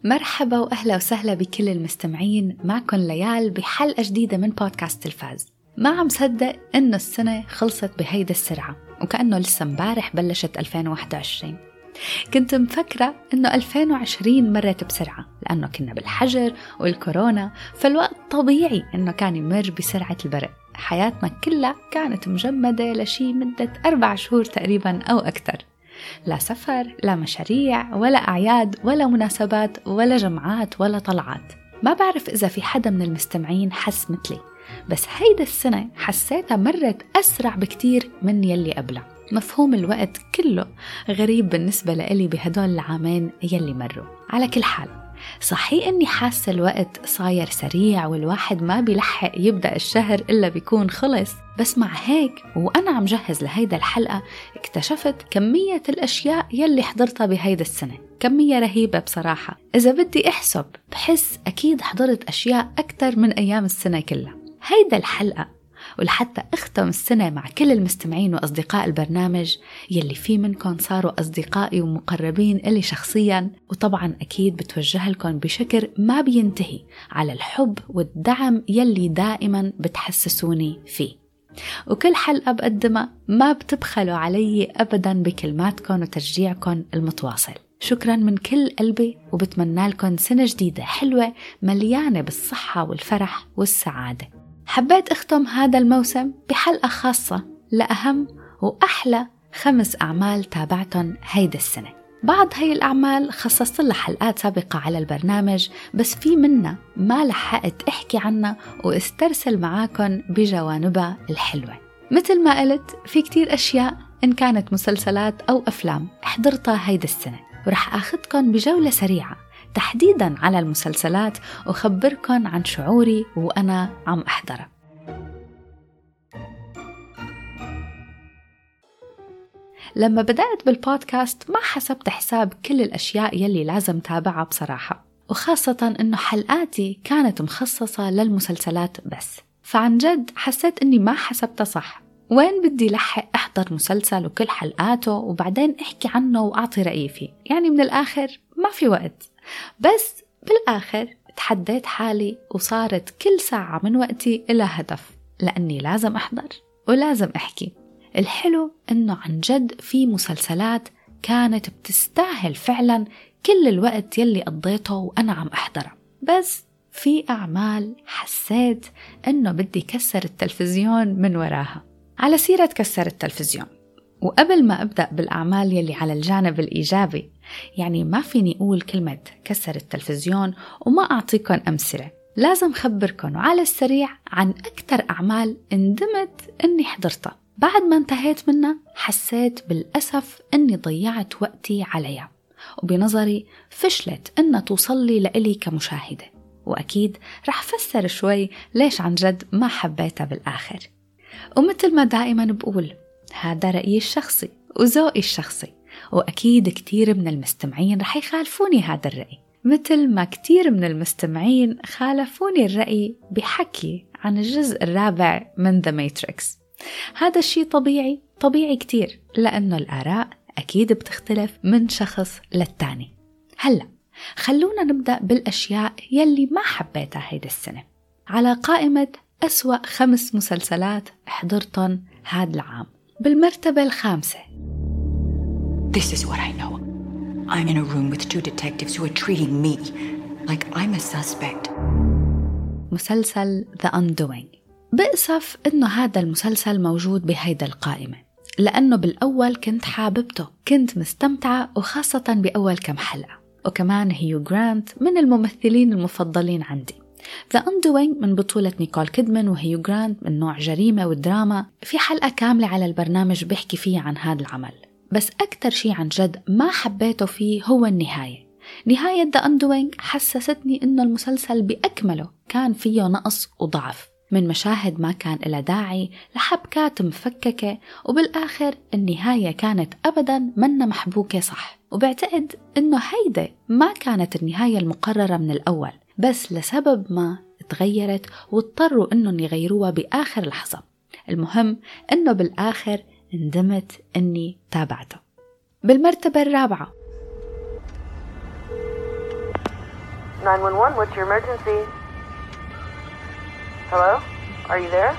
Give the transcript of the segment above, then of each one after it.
مرحبا وأهلا وسهلا بكل المستمعين. معكم ليال بحلقة جديدة من بودكاست تلفاز. ما عم صدق إنه السنة خلصت بهيدا السرعة وكأنه لسه مبارح بلشت 2021. كنت مفكرة إنه 2020 مرت بسرعة لأنه كنا بالحجر والكورونا، فالوقت طبيعي إنه كان يمر بسرعة البرق. حياتنا كلها كانت مجمدة لشي مدة 4 شهور تقريبا أو أكثر. لا سفر، لا مشاريع، ولا أعياد، ولا مناسبات، ولا جمعات، ولا طلعات. ما بعرف إذا في حدا من المستمعين حس مثلي، بس هيدا السنة حسيتها مرت أسرع بكتير من يلي قبلها. مفهوم الوقت كله غريب بالنسبة لإلي بهدول العامين يلي مروا. على كل حال، صحيح إني حاسة الوقت صاير سريع والواحد ما بيلحق يبدأ الشهر إلا بيكون خلص، بس مع هيك وأنا عم جهز لهيدا الحلقة اكتشفت كمية الأشياء يلي حضرتها بهيدا السنة. كمية رهيبة بصراحة. إذا بدي أحسب بحس أكيد حضرت أشياء أكتر من أيام السنة كلها. هيدا الحلقة ولحتى أختم السنة مع كل المستمعين وأصدقاء البرنامج يلي في منكم صاروا أصدقائي ومقربين إلي شخصياً، وطبعاً أكيد بتوجه لكم بشكر ما بينتهي على الحب والدعم يلي دائماً بتحسسوني فيه. وكل حلقة بقدمها ما بتبخلوا علي أبداً بكلماتكم وتشجيعكم المتواصل. شكراً من كل قلبي، وبتمنى لكم سنة جديدة حلوة مليانة بالصحة والفرح والسعادة. حبيت أختم هذا الموسم بحلقة خاصة لأهم وأحلى 5 أعمال تابعتهم هيدا السنة. بعض هاي الأعمال خصصت لها حلقات سابقة على البرنامج، بس في منا ما لحقت أحكي عنها واسترسل معاكم بجوانبها الحلوة. مثل ما قلت، في كتير أشياء إن كانت مسلسلات أو أفلام حضرتها هيدا السنة، ورح أخذكم بجولة سريعة تحديداً على المسلسلات وخبركن عن شعوري وأنا عم أحضرها. لما بدأت بالبودكاست ما حسبت حساب كل الأشياء يلي لازم تابعها بصراحة، وخاصة إنه حلقاتي كانت مخصصة للمسلسلات بس، فعن جد حسيت إني ما حسبتها صح. وين بدي لحق أحضر مسلسل وكل حلقاته وبعدين أحكي عنه وأعطي رأيي فيه؟ يعني من الآخر ما في وقت. بس بالآخر تحديت حالي وصارت كل ساعة من وقتي إلى هدف، لأني لازم أحضر ولازم أحكي. الحلو إنه عن جد في مسلسلات كانت بتستاهل فعلا كل الوقت يلي قضيته وأنا عم أحضرها، بس في أعمال حسيت إنه بدي كسر التلفزيون من وراها. على سيرة كسر التلفزيون، وقبل ما أبدأ بالأعمال يلي على الجانب الإيجابي، يعني ما فيني أقول كلمة كسر التلفزيون وما أعطيكم أمثلة، لازم خبركم على السريع عن أكتر أعمال ندمت أني حضرتها. بعد ما انتهيت منها حسيت بالأسف أني ضيعت وقتي عليها، وبنظري فشلت أن توصل لي لإلي كمشاهدة، وأكيد رح فسر شوي ليش عن جد ما حبيتها بالآخر. ومثل ما دائما بقول، هذا رأيي الشخصي وذوقي الشخصي، وأكيد كتير من المستمعين رح يخالفوني هذا الرأي، مثل ما كتير من المستمعين خالفوني الرأي بحكي عن الجزء الرابع من The Matrix. هذا الشيء طبيعي كتير، لأنه الآراء أكيد بتختلف من شخص للتاني. هلأ خلونا نبدأ بالأشياء يلي ما حبيتها هيدا السنة. على قائمة أسوأ 5 مسلسلات حضرتن هذا العام، بالمرتبة الخامسة. This is what I know. I'm in a room with 2 detectives who are treating me like I'm a suspect. مسلسل The Undoing. بأسف إنه هذا المسلسل موجود بهيدا القائمة، لأنه بالأول كنت حاببته، كنت مستمتعة، وخاصة بأول كم حلقة، وكمان هيو جرانت من الممثلين المفضلين عندي. The Undoing من بطولة نيكول كيدمان وهيو جرانت، من نوع جريمة ودراما. في حلقة كاملة على البرنامج بحكي فيه عن هذا العمل، بس أكتر شيء عن جد ما حبيته فيه هو النهاية. نهاية The Undoing حسستني إنه المسلسل بأكمله كان فيه نقص وضعف، من مشاهد ما كان إلى داعي لحبكات مفككة، وبالآخر النهاية كانت أبداً منا محبوكة صح. وبعتقد إنه هيدا ما كانت النهاية المقررة من الأول، بس لسبب ما تغيرت واضطروا إنهم يغيروها بآخر لحظة. المهم إنه بالآخر ندمت إني تابعته. بالمرتبة الرابعة، 911, what's your emergency? Hello? Are you there?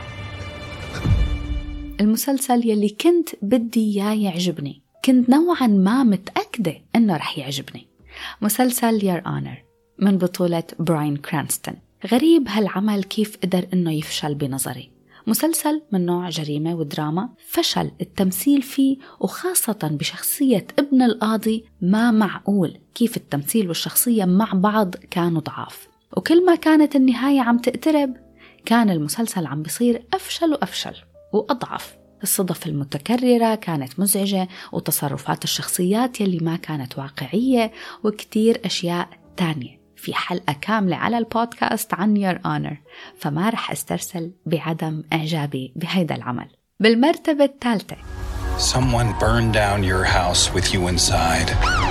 المسلسل يلي كنت بدي إياه يعجبني، كنت نوعا ما متأكدة إنه رح يعجبني. مسلسل Your Honor من بطولة براين كرانستون. غريب هالعمل كيف قدر إنه يفشل بنظري. مسلسل من نوع جريمة ودراما، فشل التمثيل فيه وخاصة بشخصية ابن القاضي. ما معقول كيف التمثيل والشخصية مع بعض كانوا ضعاف، وكل ما كانت النهاية عم تقترب كان المسلسل عم بيصير أفشل وأفشل وأضعف. الصدف المتكررة كانت مزعجة، وتصرفات الشخصيات يلي ما كانت واقعية، وكتير أشياء تانية. في حلقة كاملة على البودكاست عن Your Honor، فما رح استرسل بعدم إعجابي بهيدا العمل. بالمرتبة الثالثة Someone burned down your house with you inside.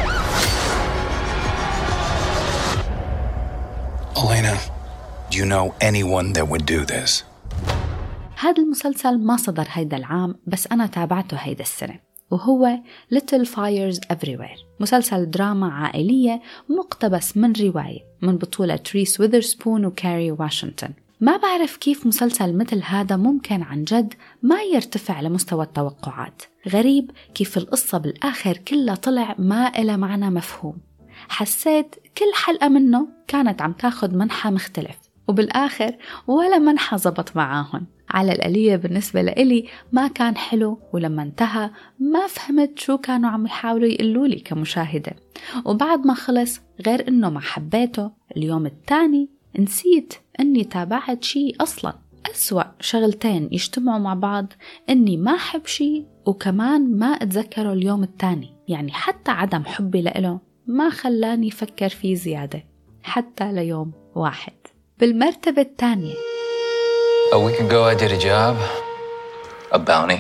Elena, do you know anyone that would do this? هذا المسلسل ما صدر هيدا العام، بس أنا تابعته هيدا السنة، وهو Little Fires Everywhere. مسلسل دراما عائلية مقتبس من رواية من بطولة ريس ويذرسبون وكاري واشنطن. ما بعرف كيف مسلسل مثل هذا ممكن عن جد ما يرتفع لمستوى التوقعات. غريب كيف القصة بالآخر كلها طلع ما إلى معنى مفهوم. حسيت كل حلقة منه كانت عم تاخد منحى مختلف، وبالآخر ولا منحى زبط معاهن. على الآلية بالنسبة لإلي ما كان حلو، ولما انتهى ما فهمت شو كانوا عم يحاولوا يقولوا لي كمشاهدة. وبعد ما خلص، غير إنه ما حبيته، اليوم الثاني نسيت إني تابعت شيء أصلاً. أسوأ شغلتين يجتمعوا مع بعض، إني ما أحب شيء وكمان ما أتذكره اليوم الثاني. يعني حتى عدم حبي لإله ما خلاني أفكر فيه زيادة حتى ليوم واحد. بالمرتبة الثانية A week ago, I did a job, a bounty.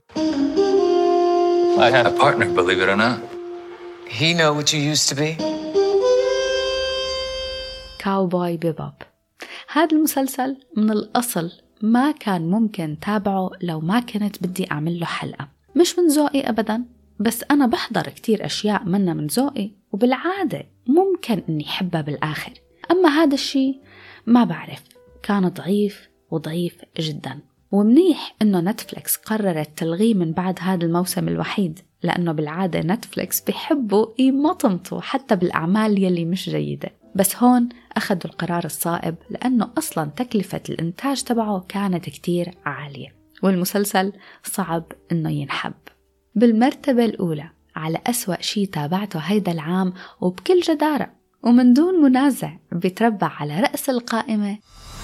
I had a partner, believe it or not. He know what you used to be. كاوبوي بيبوب. هذا المسلسل من الأصل ما كان ممكن تابعه لو ما كنت بدي أعمل له حلقة. مش من ذوقي أبداً، بس أنا بحضر كتير أشياء منها من ذوقي، وبالعادة ممكن إني حبها بالآخر. أما هذا الشيء ما بعرف، كان ضعيف وضعيف جدا. ومنيح إنه نتفليكس قررت تلغيه من بعد هذا الموسم الوحيد، لأنه بالعادة نتفليكس بيحبوا يمطمطوا حتى بالأعمال يلي مش جيدة. بس هون أخذوا القرار الصائب، لأنه أصلا تكلفة الإنتاج تبعه كانت كتير عالية، والمسلسل صعب إنه ينحب. بالمرتبة الأولى على أسوأ شيء تابعته هيدا العام وبكل جدارة ومن دون منازع بيتربع على رأس القائمة.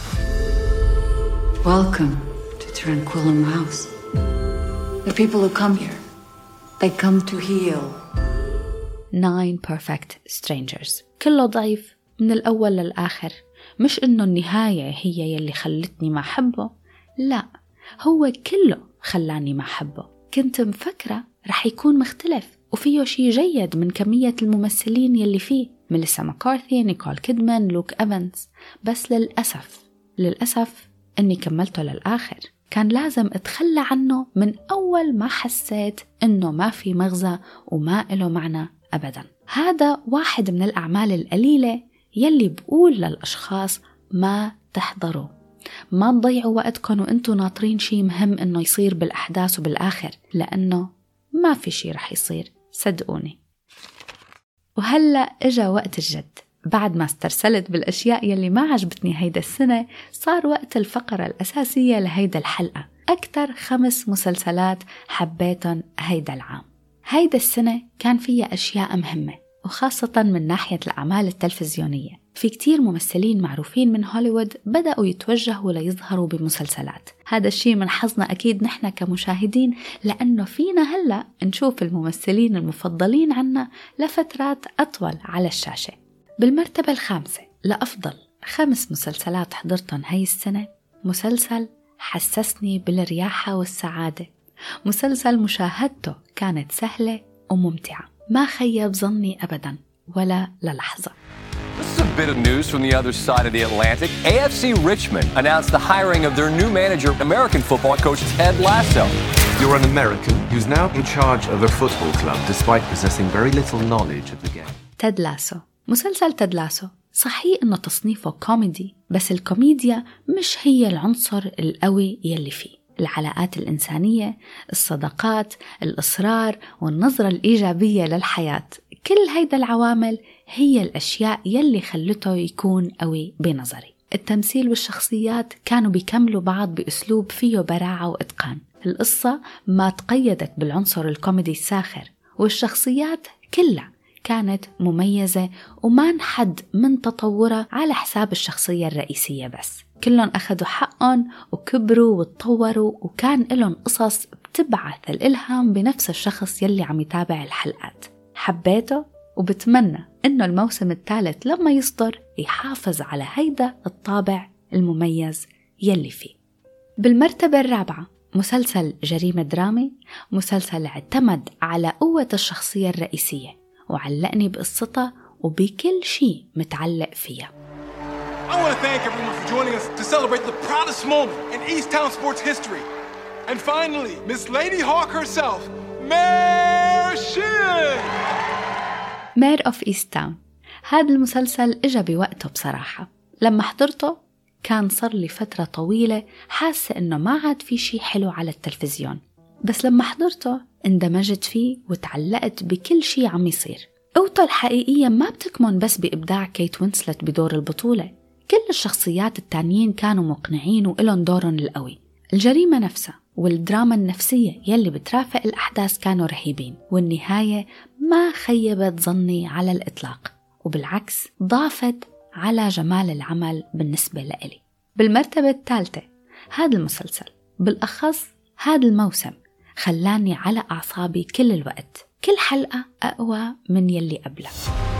Welcome to Tranquillum House. The people who come here, they come to heal. 9 Perfect Strangers. كله ضعيف من الأول للآخر. مش إنه النهاية هي يلي خلتني ما أحبه، لا، هو كله خلاني ما أحبه. كنت مفكرة رح يكون مختلف وفيه شيء جيد من كمية الممثلين يلي فيه، ميليسا ماكارثي، نيكول كيدمان، لوك إيفانس. بس للأسف إني كملته للآخر. كان لازم أتخلى عنه من أول ما حسيت إنه ما في مغزى وما إله معنى أبدا. هذا واحد من الأعمال القليلة يلي بقول للأشخاص ما تحضروا، ما تضيعوا وقتكم وإنتوا ناطرين شيء مهم إنه يصير بالأحداث وبالآخر، لأنه ما في شيء رح يصير، صدقوني. وهلأ إجا وقت الجد. بعد ما استرسلت بالأشياء يلي ما عجبتني هيدا السنة، صار وقت الفقرة الأساسية لهيدا الحلقة. أكتر 5 مسلسلات حبيتن هيدا العام. هيدا السنة كان فيها أشياء مهمة، وخاصة من ناحية الأعمال التلفزيونية. في كتير ممثلين معروفين من هوليوود بدأوا يتوجهوا ليظهروا بمسلسلات. هذا الشيء من حظنا أكيد نحن كمشاهدين، لأنه فينا هلأ نشوف الممثلين المفضلين عنا لفترات أطول على الشاشة. بالمرتبة الخامسة لأفضل 5 مسلسلات حضرتهم هاي السنة، مسلسل حسسني بالرياحة والسعادة. مسلسل مشاهدته كانت سهلة وممتعة، ما خيب ظني أبدا ولا للحظة. This is a bit of news from the other side of the Atlantic. AFC Richmond announced the hiring of their new manager, American football coach Ted Lasso. You're an American who's now in charge of a football club despite possessing very little knowledge of the game. تيد لاسو. مسلسل تيد لاسو صحيح إنه تصنيفه كوميدي، بس الكوميديا مش هي العنصر القوي يلي فيه. العلاقات الإنسانية، الصداقات، الإصرار والنظرة الإيجابية للحياة، كل هيدا العوامل هي الأشياء يلي خلته يكون قوي بنظري. التمثيل والشخصيات كانوا بيكملوا بعض بأسلوب فيه براعة وإتقان. القصة ما تقيدت بالعنصر الكوميدي الساخر، والشخصيات كلها كانت مميزة وما انحد من تطورها على حساب الشخصية الرئيسية بس. كلهم أخذوا حقهم وكبروا وتطوروا، وكان لهم قصص بتبعث الإلهام بنفس الشخص يلي عم يتابع الحلقات. حبيته وبتمنى إنه الموسم الثالث لما يصدر يحافظ على هيدا الطابع المميز يلي فيه. بالمرتبة الرابعة مسلسل جريمة درامي، مسلسل اعتمد على قوة الشخصية الرئيسية وعلقني بقصتها وبكل شيء متعلق فيها. I want to thank everyone for joining us to celebrate the proudest moment in Easttown sports history. And finally, Miss Lady Hawk herself, Mayor Shin! Mayor of Easttown. هذا المسلسل إجا بوقته بصراحة. لما حضرته كان صار لي فترة طويلة حاسة إنه ما عاد في شيء حلو على التلفزيون، بس لما حضرته اندمجت فيه وتعلقت بكل شيء عم يصير. قوته الحقيقية ما بتكمن بس بإبداع كيت وينسلت بدور البطولة، كل الشخصيات التانيين كانوا مقنعين وإلهم دورهم القوي. الجريمة نفسها والدراما النفسية يلي بترافق الأحداث كانوا رهيبين، والنهاية ما خيبت ظني على الإطلاق، وبالعكس ضافت على جمال العمل بالنسبة لإلي. بالمرتبة الثالثة هذا المسلسل، بالأخص هذا الموسم، خلاني على أعصابي كل الوقت. كل حلقة أقوى من يلي قبلها.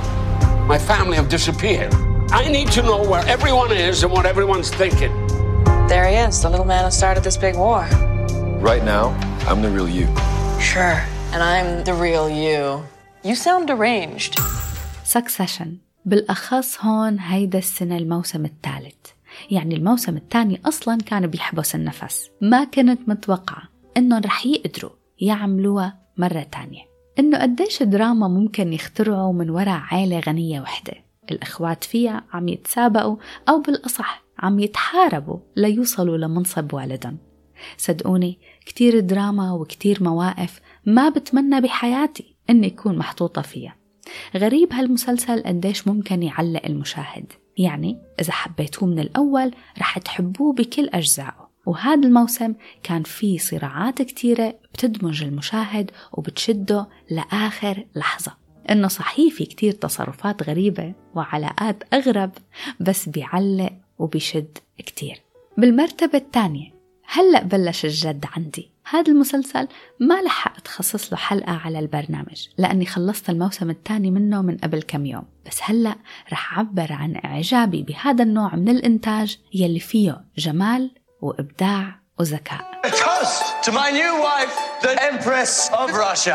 My family have disappeared. I need to know where everyone is and what everyone's thinking. There he is, the little man who started this big war. Right now, I'm the real you. Sure, and I'm the real you. You sound deranged. Succession بالأخص هون هيدا السنة الموسم الثالث، يعني الموسم الثاني أصلاً كان بيحبس النفس. ما كنت متوقعة إنه رح يقدروا يعملوها مرة تانية، إنه قديش دراما ممكن يخترعوا من وراء عائلة غنية وحدة. الإخوات فيها عم يتسابقوا أو بالأصح عم يتحاربوا ليوصلوا لمنصب والدهم. صدقوني كتير دراما وكتير مواقف ما بتمنى بحياتي إني يكون محطوطة فيها. غريب هالمسلسل قديش ممكن يعلق المشاهد، يعني إذا حبيتوه من الأول رح تحبوه بكل أجزائه. وهذا الموسم كان فيه صراعات كتيرة بتدمج المشاهد وبتشده لآخر لحظة. إنه صحيح في كتير تصرفات غريبة وعلاقات أغرب، بس بيعلق وبيشد كتير. بالمرتبة الثانية هلأ بلش الجد عندي. هذا المسلسل ما لحقت أخصص له حلقة على البرنامج لأني خلصت الموسم الثاني منه من قبل كم يوم، بس هلأ رح أعبر عن إعجابي بهذا النوع من الإنتاج يلي فيه جمال وإبداع وذكاء. A toast to my new wife, the Empress of Russia.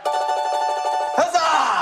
Huzzah!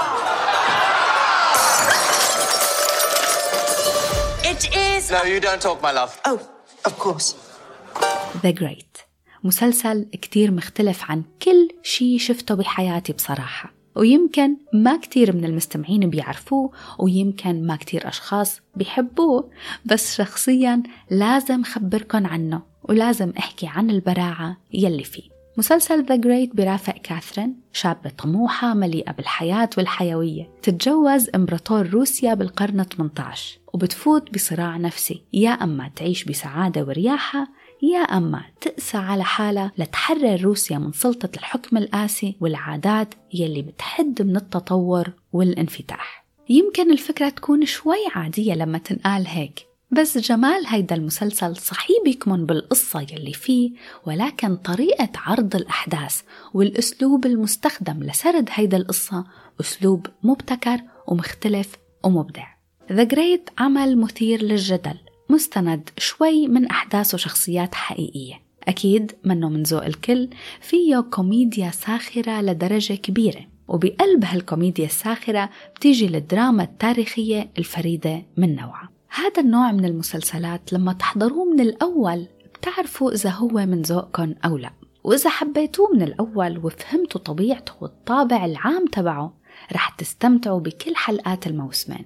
It is... No, you don't talk, my love. Oh, of course. The Great مسلسل كتير مختلف عن كل شي شفته بحياتي بصراحة، ويمكن ما كتير من المستمعين بيعرفوه، ويمكن ما كتير أشخاص بيحبوه، بس شخصياً لازم خبركن عنه ولازم أحكي عن البراعة يلي فيه. مسلسل The Great برافق كاثرين، شابة طموحة مليئة بالحياة والحيوية، تتجوز إمبراطور روسيا بالقرن 18 وبتفوت بصراع نفسي، يا أما تعيش بسعادة ورياحة يا أما تقسى على حالها لتحرر روسيا من سلطة الحكم القاسي والعادات يلي بتحد من التطور والانفتاح. يمكن الفكرة تكون شوي عادية لما تنقال هيك، بس جمال هيدا المسلسل صحيح بيكمن بالقصة يلي فيه، ولكن طريقة عرض الأحداث والأسلوب المستخدم لسرد هيدا القصة أسلوب مبتكر ومختلف ومبدع. The Great عمل مثير للجدل، مستند شوي من أحداث وشخصيات حقيقية، أكيد منه من ذوق الكل، فيه كوميديا ساخرة لدرجة كبيرة، وبقلب هالكوميديا الساخرة بتيجي الدراما التاريخية الفريدة من نوعها. هذا النوع من المسلسلات لما تحضروه من الأول بتعرفوا إذا هو من ذوقكم أو لا، وإذا حبيتوه من الأول وفهمتوا طبيعته والطابع العام تبعه رح تستمتعوا بكل حلقات الموسمين.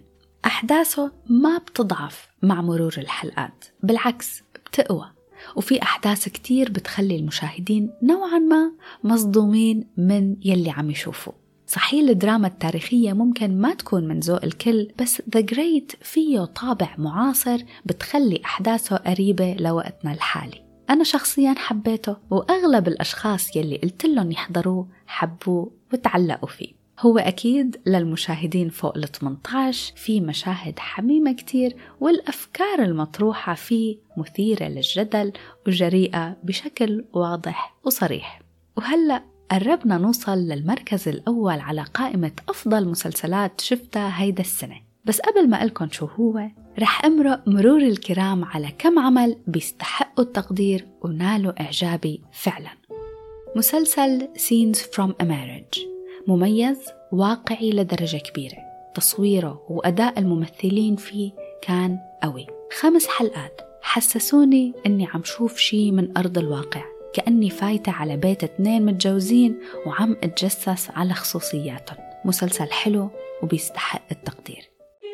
أحداثه ما بتضعف مع مرور الحلقات، بالعكس بتقوى، وفي أحداث كتير بتخلي المشاهدين نوعاً ما مصدومين من يلي عم يشوفوا. صحيح الدراما التاريخية ممكن ما تكون من ذوق الكل، بس The Great فيه طابع معاصر بتخلي أحداثه قريبة لوقتنا الحالي. أنا شخصياً حبيته، وأغلب الأشخاص يلي قلت لهم يحضروه حبوه وتعلقوا فيه. هو أكيد للمشاهدين فوق 18، في مشاهد حميمة كتير، والأفكار المطروحة فيه مثيرة للجدل وجريئة بشكل واضح وصريح. وهلأ قربنا نوصل للمركز الأول على قائمة أفضل مسلسلات شفتها هيدا السنة. بس قبل ما أقولكم شو هو، رح أمرق مرور الكرام على كم عمل بيستحقوا التقدير ونالوا إعجابي فعلا. مسلسل Scenes from a Marriage مميز، واقعي لدرجة كبيرة، تصويره وأداء الممثلين فيه كان قوي. 5 حلقات حسسوني أني عم شوف شي من أرض الواقع، كأني فايتة على بيت 2 متجوزين وعم أتجسس على خصوصياتهم. مسلسل حلو وبيستحق التقدير.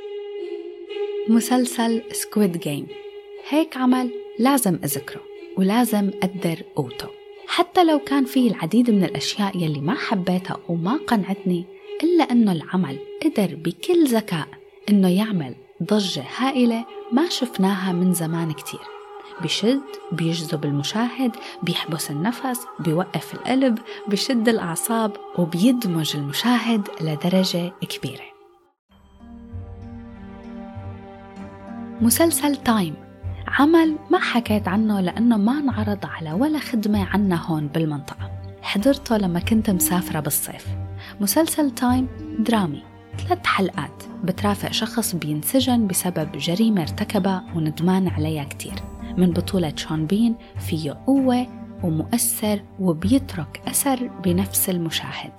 مسلسل Squid Game هيك عمل لازم أذكره ولازم أقدر قوته، حتى لو كان فيه العديد من الأشياء يلي ما حبيتها وما قنعتني، إلا أنه العمل قدر بكل ذكاء أنه يعمل ضجة هائلة ما شفناها من زمان كتير. بيشد، بيجذب المشاهد، بيحبس النفس، بيوقف القلب، بيشد الأعصاب، وبيدمج المشاهد لدرجة كبيرة. مسلسل تايم عمل ما حكيت عنه لأنه ما انعرض على ولا خدمة عنا هون بالمنطقة، حضرته لما كنت مسافرة بالصيف. مسلسل تايم درامي، 3 حلقات بترافق شخص بينسجن بسبب جريمة ارتكبها وندمان عليها كتير. من بطولة شون بين، فيه قوة ومؤثر وبيترك أثر بنفس المشاهد.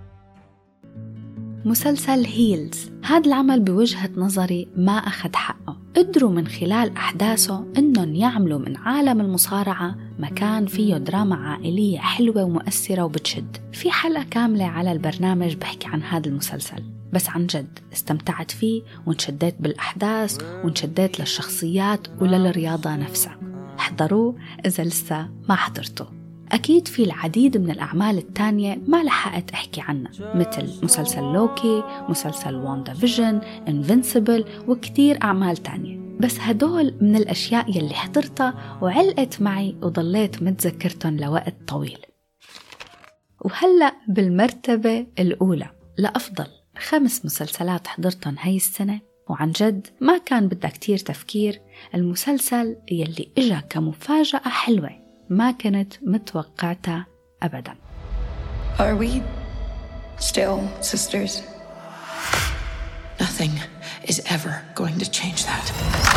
مسلسل هيلز، هذا العمل بوجهة نظري ما أخذ حقه. قدروا من خلال أحداثه إنهم يعملوا من عالم المصارعة مكان فيه دراما عائلية حلوة ومؤثرة وبتشد. في حلقة كاملة على البرنامج بحكي عن هذا المسلسل، بس عن جد استمتعت فيه وانشديت بالأحداث وانشديت للشخصيات وللرياضة نفسها. احضروه إذا لسه ما حضرته. أكيد في العديد من الأعمال التانية ما لحقت أحكي عنها، مثل مسلسل لوكي، مسلسل واندا فيجن، انفنسيبل، وكتير أعمال تانية، بس هدول من الأشياء يلي حضرتها وعلقت معي وضليت متذكرتهم لوقت طويل. وهلأ بالمرتبة الأولى لأفضل 5 مسلسلات حضرتهم هاي السنة، وعن جد ما كان بدها كتير تفكير، المسلسل يلي إجا كمفاجأة حلوة ما كنت متوقعتها أبداً. Are we still sisters? Nothing is ever going to change that.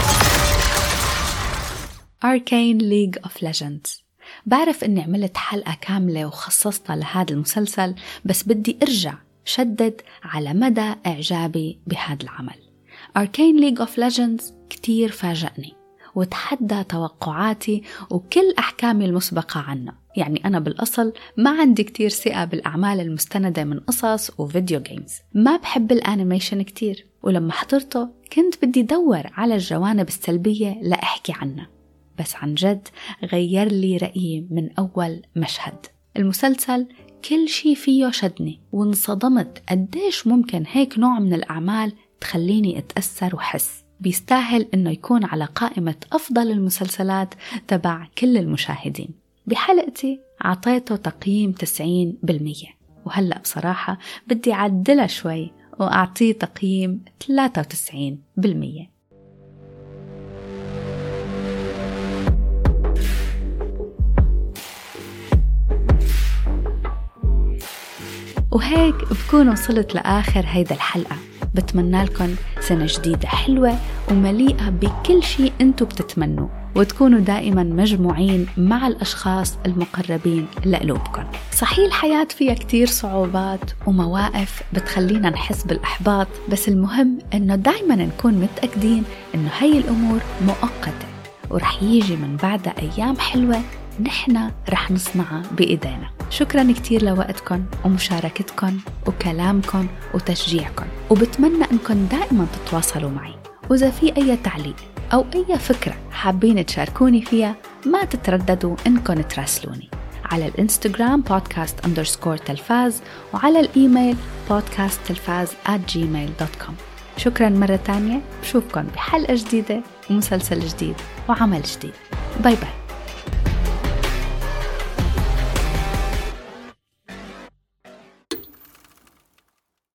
Arcane League of Legends. بعرف إني عملت حلقة كاملة وخصصتها لهذا المسلسل، بس بدي أرجع شدد على مدى إعجابي بهذا العمل. Arcane League of Legends كتير فاجأني وتحدى توقعاتي وكل أحكامي المسبقة عنه. يعني أنا بالأصل ما عندي كتير ثقة بالأعمال المستندة من قصص وفيديو جيمز، ما بحب الأنيميشن كتير، ولما حضرته كنت بدي دور على الجوانب السلبية لأحكي عنها، بس عن جد غير لي رأيي من أول مشهد. المسلسل كل شي فيه شدني وانصدمت قديش ممكن هيك نوع من الأعمال تخليني أتأثر وحس. بيستاهل إنه يكون على قائمة أفضل المسلسلات تبع كل المشاهدين. بحلقتي عطيته تقييم 90%، وهلأ بصراحة بدي أعدلها شوي وأعطيه تقييم 93%. وهيك بكون وصلت لآخر هيدا الحلقة. بتمنى لكم سنة جديدة حلوة ومليئة بكل شيء أنتوا بتتمنوا، وتكونوا دائما مجموعين مع الأشخاص المقربين لقلوبكم. صحيح الحياة فيها كتير صعوبات ومواقف بتخلينا نحس بالإحباط، بس المهم أنه دائما نكون متأكدين أنه هاي الأمور مؤقتة ورح يجي من بعدها أيام حلوة نحن رح نصنعها بإيدينا. شكرا كتير لوقتكم ومشاركتكم وكلامكم وتشجيعكم، وبتمنى أنكم دائما تتواصلوا معي. وإذا في أي تعليق أو أي فكرة حابين تشاركوني فيها ما تترددوا أنكم تراسلوني على الإنستغرام podcast_تلفاز وعلى الإيميل podcasttelfaz@gmail.com. شكرا مرة تانية، بشوفكم بحلقة جديدة ومسلسل جديد وعمل جديد. باي باي.